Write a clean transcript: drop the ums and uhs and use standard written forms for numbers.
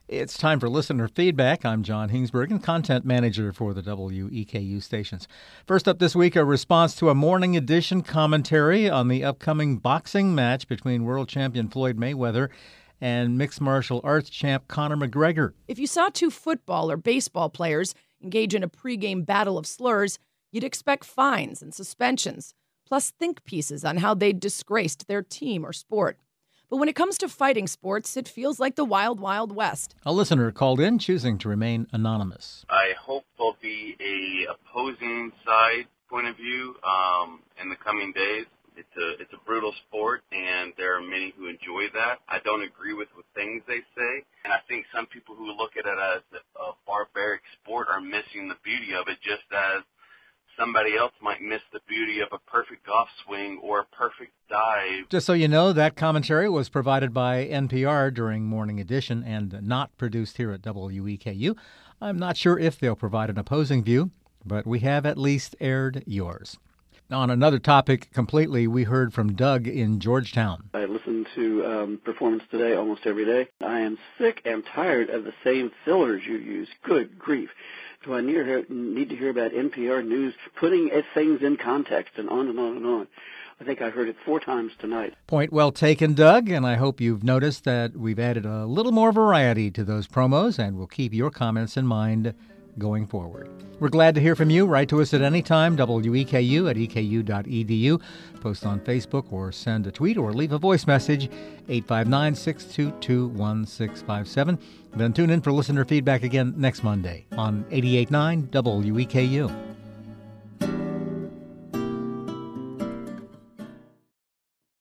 It's time for listener feedback. I'm John Hingsbergen, content manager for the WEKU stations. First up this week, a response to a Morning Edition commentary on the upcoming boxing match between world champion Floyd Mayweather and mixed martial arts champ Conor McGregor. If you saw two football or baseball players engage in a pregame battle of slurs, you'd expect fines and suspensions, plus think pieces on how they'd disgraced their team or sport. But when it comes to fighting sports, it feels like the wild, wild west. A listener called in, choosing to remain anonymous. I hope there'll be a opposing side point of view in the coming days. It's a brutal sport, and there are many who enjoy that. I don't agree with things they say, and I think some people who look at it as a barbaric sport are missing the beauty of it, just as somebody else might miss the beauty of a perfect golf swing or a perfect dive. Just so you know, that commentary was provided by NPR during Morning Edition and not produced here at WEKU. I'm not sure if they'll provide an opposing view, but we have at least aired yours. On another topic completely, we heard from Doug in Georgetown. I listen to Performance Today almost every day. I am sick and tired of the same fillers you use. Good grief. Do I need to hear about NPR News putting things in context and on and on and on? I think I heard it 4 times tonight. Point well taken, Doug, and I hope you've noticed that we've added a little more variety to those promos, and we'll keep your comments in mind going forward. We're glad to hear from you. Write to us at any time, WEKU at eku.edu. Post on Facebook or send a tweet or leave a voice message, 859-622-1657. Then tune in for listener feedback again next Monday on 88.9 WEKU.